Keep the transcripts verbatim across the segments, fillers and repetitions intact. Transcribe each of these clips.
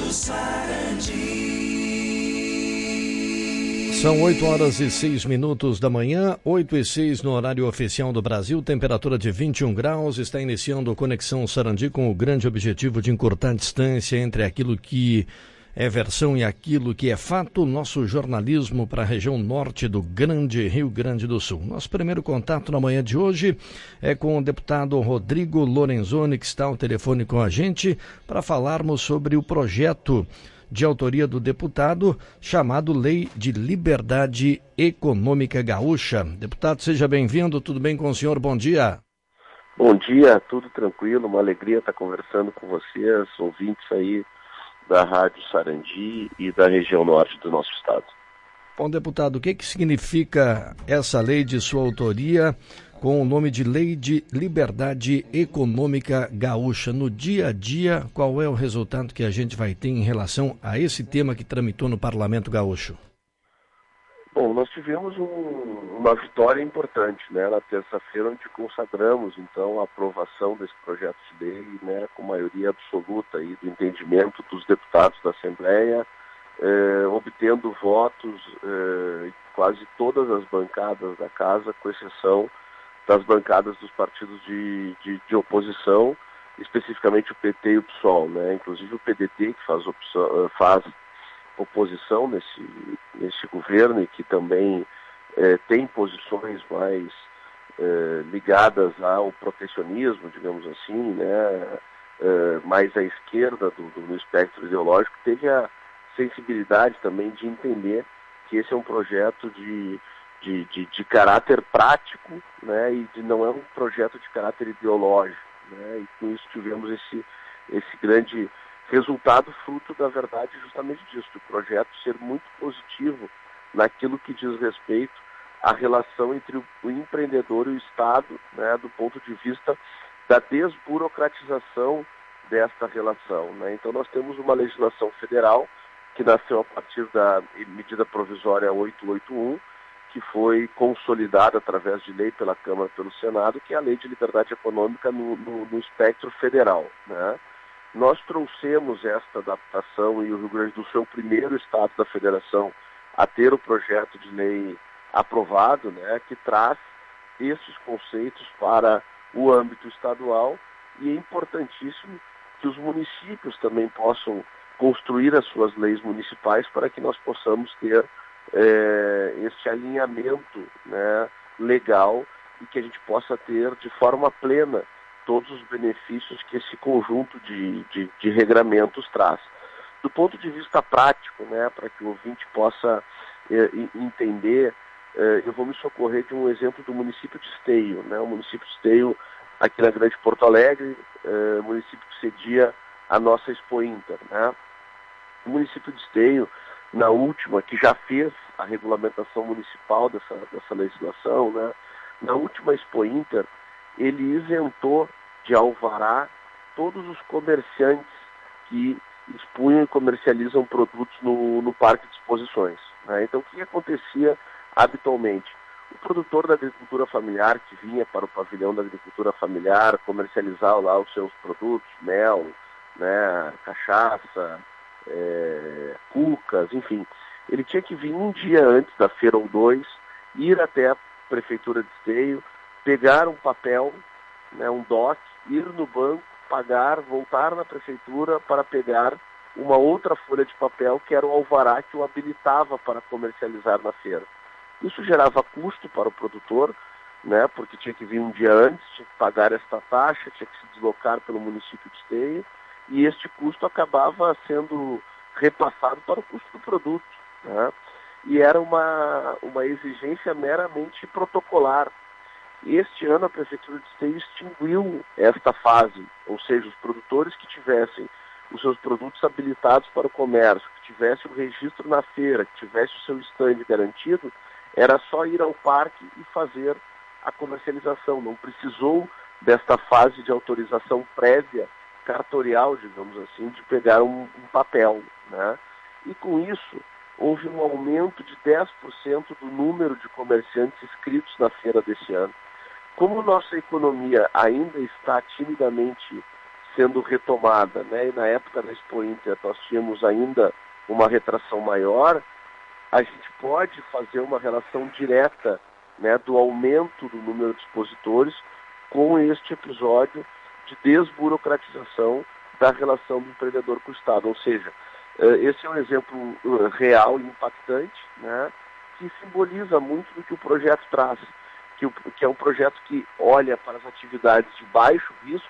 São oito horas e seis minutos da manhã, oito e seis no horário oficial do Brasil, temperatura de vinte e um graus, está iniciando a Conexão Sarandi com o grande objetivo de encurtar a distância entre aquilo que é versão e aquilo que é fato, nosso jornalismo para a região norte do grande Rio Grande do Sul. Nosso primeiro contato na manhã de hoje é com o deputado Rodrigo Lorenzoni, que está ao telefone com a gente, para falarmos sobre o projeto de autoria do deputado, chamado Lei de Liberdade Econômica Gaúcha. Deputado, seja bem-vindo, tudo bem com o senhor? Bom dia. Bom dia, tudo tranquilo, uma alegria estar conversando com vocês, ouvintes aí da Rádio Sarandi e da região norte do nosso estado. Bom, deputado, o que, que significa essa lei de sua autoria, com o nome de Lei de Liberdade Econômica Gaúcha? No dia a dia, qual é o resultado que a gente vai ter em relação a esse tema que tramitou no Parlamento Gaúcho? Bom, nós tivemos um, uma vitória importante, né, na terça-feira, onde consagramos, então, a aprovação desse projeto de lei, né, com maioria absoluta aí, do entendimento dos deputados da Assembleia, eh, obtendo votos eh, em quase todas as bancadas da Casa, com exceção das bancadas dos partidos de, de, de oposição, especificamente o P T e o PSOL, né? Inclusive o P D T, que faz, opção, faz oposição nesse, nesse governo e que também eh, tem posições mais eh, ligadas ao protecionismo, digamos assim, né? eh, mais à esquerda do, do, no espectro ideológico, teve a sensibilidade também de entender que esse é um projeto de De, de, de caráter prático, né, e de, não é um projeto de caráter ideológico, né, e com isso tivemos esse, esse grande resultado, fruto da verdade justamente disso, do projeto ser muito positivo naquilo que diz respeito à relação entre o, o empreendedor e o Estado, né, do ponto de vista da desburocratização desta relação, né. Então nós temos uma legislação federal que nasceu a partir da medida provisória oitocentos e oitenta e um, que foi consolidada através de lei pela Câmara e pelo Senado, que é a Lei de Liberdade Econômica no, no, no espectro federal, né? Nós trouxemos esta adaptação e o Rio Grande do Sul é o primeiro estado da federação a ter o projeto de lei aprovado, né, que traz esses conceitos para o âmbito estadual, e é importantíssimo que os municípios também possam construir as suas leis municipais para que nós possamos ter É, este alinhamento, né, legal, e que a gente possa ter de forma plena todos os benefícios que esse conjunto de, de, de regramentos traz. Do ponto de vista prático, né, para que o ouvinte possa é, entender, é, eu vou me socorrer de um exemplo do município de Esteio, né, o município de Esteio aqui na Grande Porto Alegre, é, município que cedia a nossa Expo Inter, né. O município de Esteio, na última, que já fez a regulamentação municipal dessa, dessa legislação, né? Na última Expo Inter, ele isentou de alvará todos os comerciantes que expunham e comercializam produtos no, no parque de exposições, né? Então, o que acontecia habitualmente? O produtor da agricultura familiar que vinha para o pavilhão da agricultura familiar comercializar lá os seus produtos, mel, né, cachaça, É, cucas, enfim, ele tinha que vir um dia antes da feira ou dois, ir até a prefeitura de Esteio, pegar um papel, né, um D O C, ir no banco, pagar, voltar na prefeitura para pegar uma outra folha de papel que era o alvará que o habilitava para comercializar na feira. Isso gerava custo para o produtor, né, porque tinha que vir um dia antes, tinha que pagar esta taxa, tinha que se deslocar pelo município de Esteio, e este custo acabava sendo repassado para o custo do produto, né? E era uma, uma exigência meramente protocolar. Este ano a Prefeitura de Esteio extinguiu esta fase, ou seja, os produtores que tivessem os seus produtos habilitados para o comércio, que tivessem o registro na feira, que tivesse o seu stand garantido, era só ir ao parque e fazer a comercialização. Não precisou desta fase de autorização prévia cartorial, digamos assim, de pegar um, um papel, né? E com isso, houve um aumento de dez por cento do número de comerciantes inscritos na feira desse ano. Como nossa economia ainda está timidamente sendo retomada, né? E na época da Expo Inter nós tínhamos ainda uma retração maior, a gente pode fazer uma relação direta, né, do aumento do número de expositores com este episódio de desburocratização da relação do empreendedor com o Estado. Ou seja, esse é um exemplo real e impactante, né, que simboliza muito do que o projeto traz, que, o, que é um projeto que olha para as atividades de baixo risco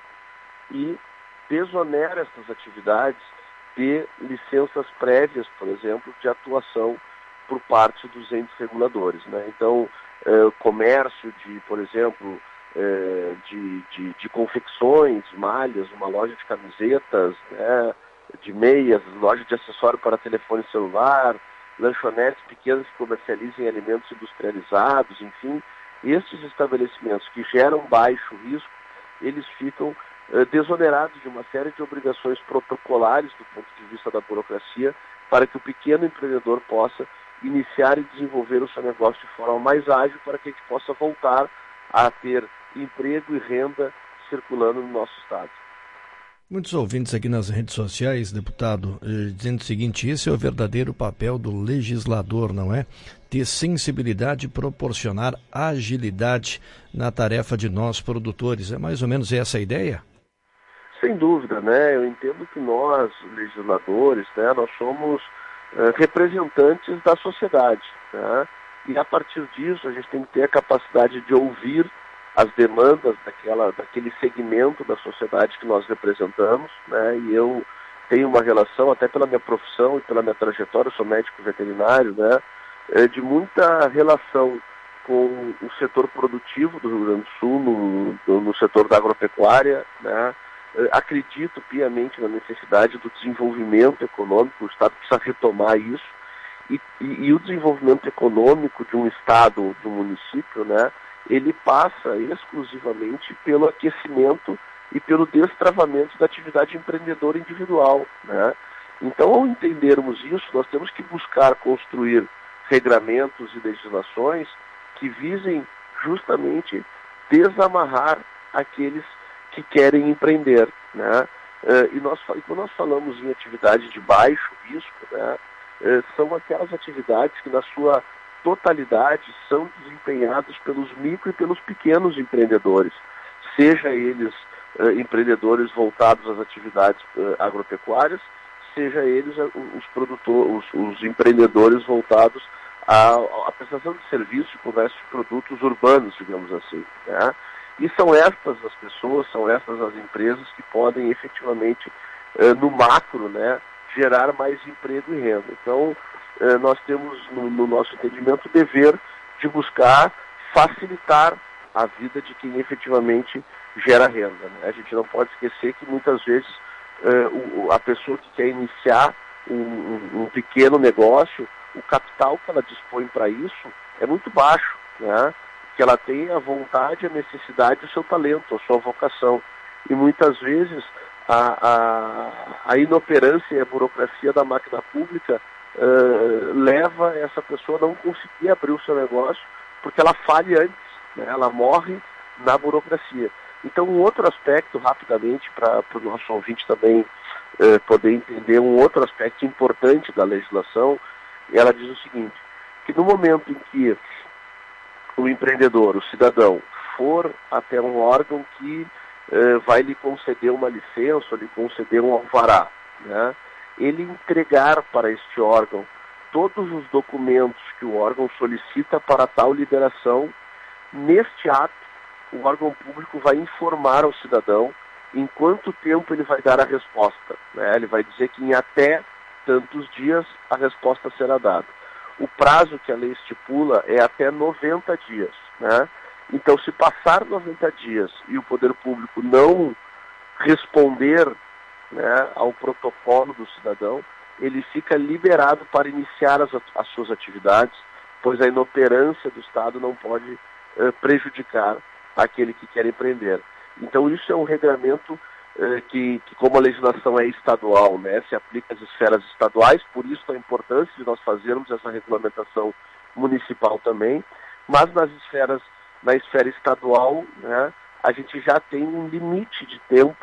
e desonera essas atividades de licenças prévias, por exemplo, de atuação por parte dos entes reguladores, né? Então, eh, comércio de, por exemplo, eh, de, de, de confecções, malhas, uma loja de camisetas, né, de meias, loja de acessório para telefone celular, lanchonetes pequenas que comercializem alimentos industrializados, enfim, esses estabelecimentos que geram baixo risco, eles ficam eh, desonerados de uma série de obrigações protocolares do ponto de vista da burocracia para que o pequeno empreendedor possa iniciar e desenvolver o seu negócio de forma mais ágil para que a gente possa voltar a ter emprego e renda circulando no nosso estado. Muitos ouvintes aqui nas redes sociais, deputado, eh, dizendo o seguinte: esse é o verdadeiro papel do legislador, não é? Ter sensibilidade e proporcionar agilidade na tarefa de nós produtores. É mais ou menos essa a ideia? Sem dúvida, né? Eu entendo que nós, legisladores, né, nós somos uh, representantes da sociedade, né? E a partir disso a gente tem que ter a capacidade de ouvir as demandas daquela, daquele segmento da sociedade que nós representamos, né? E eu tenho uma relação, até pela minha profissão e pela minha trajetória, eu sou médico veterinário, né? De muita relação com o setor produtivo do Rio Grande do Sul, no, no setor da agropecuária, né? Acredito piamente na necessidade do desenvolvimento econômico, o Estado precisa retomar isso, e, e, e o desenvolvimento econômico de um Estado, de um município, né, ele passa exclusivamente pelo aquecimento e pelo destravamento da atividade empreendedora individual, né? Então, ao entendermos isso, nós temos que buscar construir regramentos e legislações que visem justamente desamarrar aqueles que querem empreender, né? Uh, e, nós, e quando nós falamos em atividade de baixo risco, né, uh, são aquelas atividades que na sua totalidade são desempenhadas pelos micro e pelos pequenos empreendedores, seja eles uh, empreendedores voltados às atividades uh, agropecuárias, seja eles uh, os produtores, os, os empreendedores voltados à, à prestação de serviços, comércio de produtos urbanos, digamos assim, né? E são estas as pessoas, são estas as empresas que podem efetivamente, uh, no macro, né, gerar mais emprego e renda. Então, uh, nós temos, no, no nosso entendimento, o dever de buscar facilitar a vida de quem efetivamente gera renda, né? A gente não pode esquecer que muitas vezes uh, o, a pessoa que quer iniciar um, um, um pequeno negócio, o capital que ela dispõe para isso é muito baixo, né? Que ela tem a vontade, a necessidade, o seu talento, a sua vocação. E muitas vezes a, a, a inoperância e a burocracia da máquina pública uh, leva essa pessoa a não conseguir abrir o seu negócio porque ela falhe antes, né? Ela morre na burocracia. Então, um outro aspecto, rapidamente, para o nosso ouvinte também uh, poder entender um outro aspecto importante da legislação, ela diz o seguinte, que no momento em que o empreendedor, o cidadão, for até um órgão que eh, vai lhe conceder uma licença, ou lhe conceder um alvará, né? Ele entregar para este órgão todos os documentos que o órgão solicita para tal liberação, neste ato, o órgão público vai informar ao cidadão em quanto tempo ele vai dar a resposta, né? Ele vai dizer que em até tantos dias a resposta será dada. O prazo que a lei estipula é até noventa dias, né? Então, se passar noventa dias e o poder público não responder, né, ao protocolo do cidadão, ele fica liberado para iniciar as, as suas atividades, pois a inoperância do Estado não pode eh, prejudicar aquele que quer empreender. Então, isso é um regramento Que, que como a legislação é estadual, né, se aplica às esferas estaduais, por isso a importância de nós fazermos essa regulamentação municipal também, mas nas esferas, na esfera estadual, né, a gente já tem um limite de tempo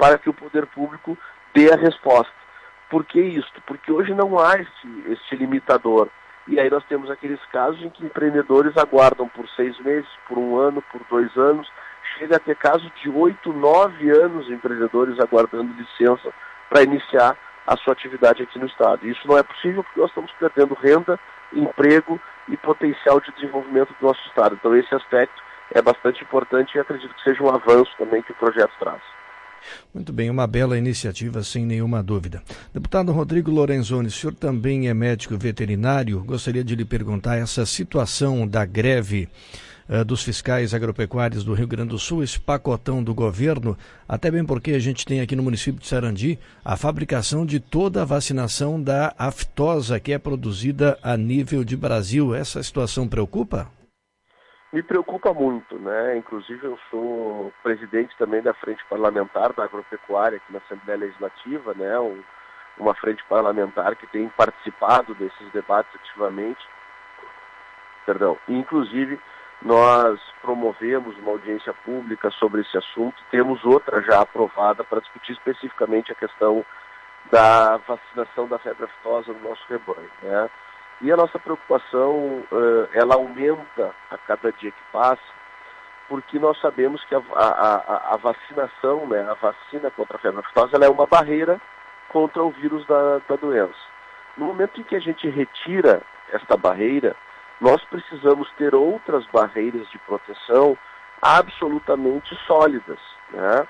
para que o poder público dê a resposta. Por que isso? Porque hoje não há este, este limitador. E aí nós temos aqueles casos em que empreendedores aguardam por seis meses, por um ano, por dois anos. Chega a ter casos de oito, nove anos empreendedores aguardando licença para iniciar a sua atividade aqui no estado. Isso não é possível porque nós estamos perdendo renda, emprego e potencial de desenvolvimento do nosso estado. Então esse aspecto é bastante importante e acredito que seja um avanço também que o projeto traz. Muito bem, uma bela iniciativa, sem nenhuma dúvida. Deputado Rodrigo Lorenzoni, o senhor também é médico veterinário. Gostaria de lhe perguntar essa situação da greve uh, dos fiscais agropecuários do Rio Grande do Sul, esse pacotão do governo, até bem porque a gente tem aqui no município de Sarandi a fabricação de toda a vacinação da aftosa que é produzida a nível de Brasil. Essa situação preocupa? Me preocupa muito, né? Inclusive eu sou presidente também da Frente Parlamentar da Agropecuária aqui na Assembleia Legislativa, né? Um, uma frente parlamentar que tem participado desses debates ativamente. Perdão. Inclusive nós promovemos uma audiência pública sobre esse assunto. Temos outra já aprovada para discutir especificamente a questão da vacinação da febre aftosa no nosso rebanho, né? E a nossa preocupação, ela aumenta a cada dia que passa, porque nós sabemos que a, a, a vacinação, né, a vacina contra a febre aftosa, ela é uma barreira contra o vírus da, da doença. No momento em que a gente retira esta barreira, nós precisamos ter outras barreiras de proteção absolutamente sólidas, né?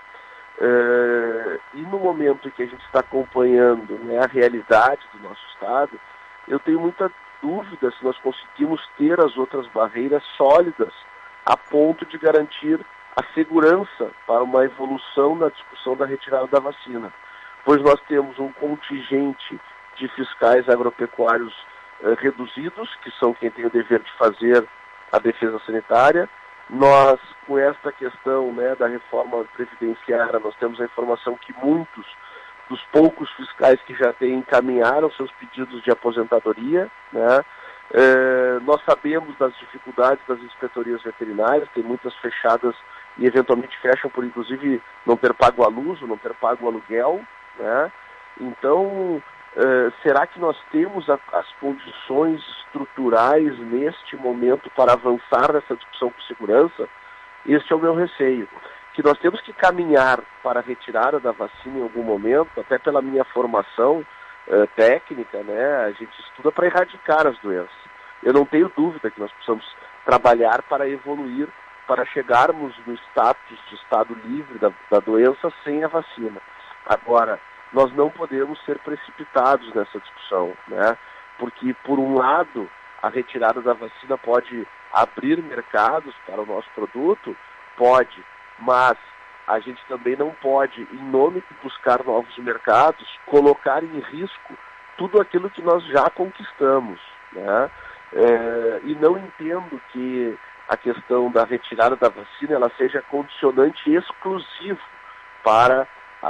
É, e no momento em que a gente está acompanhando, né, a realidade do nosso estado, eu tenho muita dúvida se nós conseguimos ter as outras barreiras sólidas a ponto de garantir a segurança para uma evolução na discussão da retirada da vacina. Pois nós temos um contingente de fiscais agropecuários eh, reduzidos, que são quem tem o dever de fazer a defesa sanitária. Nós, com esta questão, né, da reforma previdenciária, nós temos a informação que muitos dos poucos fiscais que já têm encaminharam seus pedidos de aposentadoria, né? É, nós sabemos das dificuldades das inspetorias veterinárias, tem muitas fechadas e eventualmente fecham por inclusive não ter pago a luz ou não ter pago o aluguel, né? Então, é, será que nós temos a, as condições estruturais neste momento para avançar nessa discussão com segurança? Este é o meu receio. Que nós temos que caminhar para a retirada da vacina em algum momento, até pela minha formação uh, técnica, né? A gente estuda para erradicar as doenças. Eu não tenho dúvida que nós precisamos trabalhar para evoluir, para chegarmos no status de estado livre da, da doença sem a vacina. Agora, nós não podemos ser precipitados nessa discussão, né? Porque, por um lado, a retirada da vacina pode abrir mercados para o nosso produto, pode, mas a gente também não pode, em nome de buscar novos mercados, colocar em risco tudo aquilo que nós já conquistamos, né? É, e não entendo que a questão da retirada da vacina ela seja condicionante exclusivo para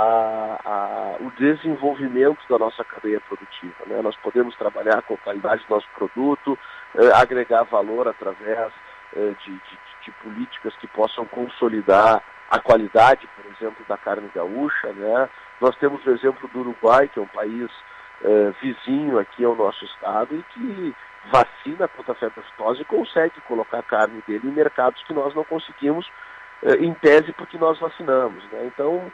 a, a, o desenvolvimento da nossa cadeia produtiva, né? Nós podemos trabalhar com a qualidade do nosso produto, é, agregar valor através é, de, de de políticas que possam consolidar a qualidade, por exemplo, da carne gaúcha, né? Nós temos o exemplo do Uruguai, que é um país eh, vizinho aqui ao nosso estado e que vacina contra a febre aftosa e consegue colocar a carne dele em mercados que nós não conseguimos, eh, em tese, porque nós vacinamos, né? Então,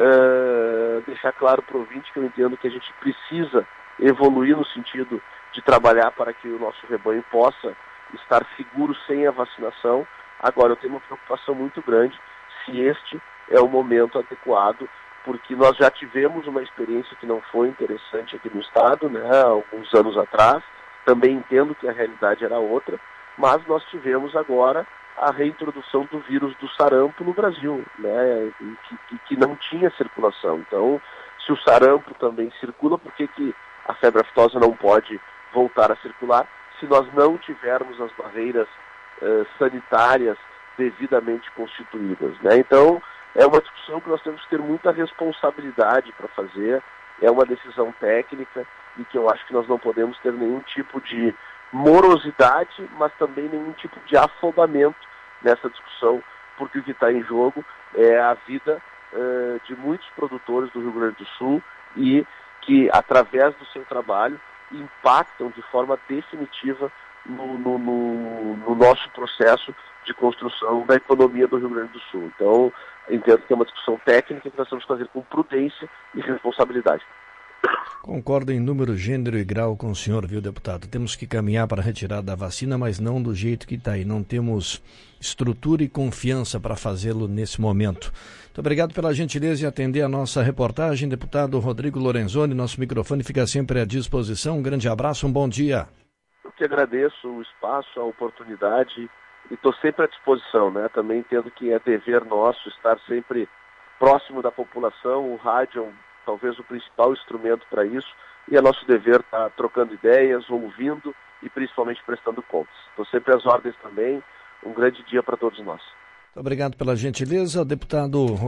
eh, deixar claro para o ouvinte que eu entendo que a gente precisa evoluir no sentido de trabalhar para que o nosso rebanho possa estar seguro sem a vacinação. Agora, eu tenho uma preocupação muito grande se este é o momento adequado, porque nós já tivemos uma experiência que não foi interessante aqui no estado, né, alguns anos atrás. Também entendo que a realidade era outra, mas nós tivemos agora a reintrodução do vírus do sarampo no Brasil, né, que, que, que não tinha circulação. Então, se o sarampo também circula, por que, que a febre aftosa não pode voltar a circular se nós não tivermos as barreiras sanitárias devidamente constituídas, né? Então, é uma discussão que nós temos que ter muita responsabilidade para fazer, é uma decisão técnica e que eu acho que nós não podemos ter nenhum tipo de morosidade, mas também nenhum tipo de afobamento nessa discussão, porque o que está em jogo é a vida uh, de muitos produtores do Rio Grande do Sul e que, através do seu trabalho, impactam de forma definitiva no, no, no, no nosso processo de construção da economia do Rio Grande do Sul. Então, entendo que é uma discussão técnica que nós temos que fazer com prudência e responsabilidade. Concordo em número, gênero e grau com o senhor, viu, deputado? Temos que caminhar para a retirada da vacina, mas não do jeito que está aí. Não temos estrutura e confiança para fazê-lo nesse momento. Muito obrigado pela gentileza em atender a nossa reportagem. Deputado Rodrigo Lorenzoni, nosso microfone fica sempre à disposição. Um grande abraço, um bom dia. Eu que agradeço o espaço, a oportunidade e estou sempre à disposição, né? Também entendo que é dever nosso estar sempre próximo da população. O rádio é um, talvez o principal instrumento para isso e é nosso dever estar trocando ideias, ouvindo e principalmente prestando contas. Estou sempre às ordens também. Um grande dia para todos nós. Muito obrigado pela gentileza, deputado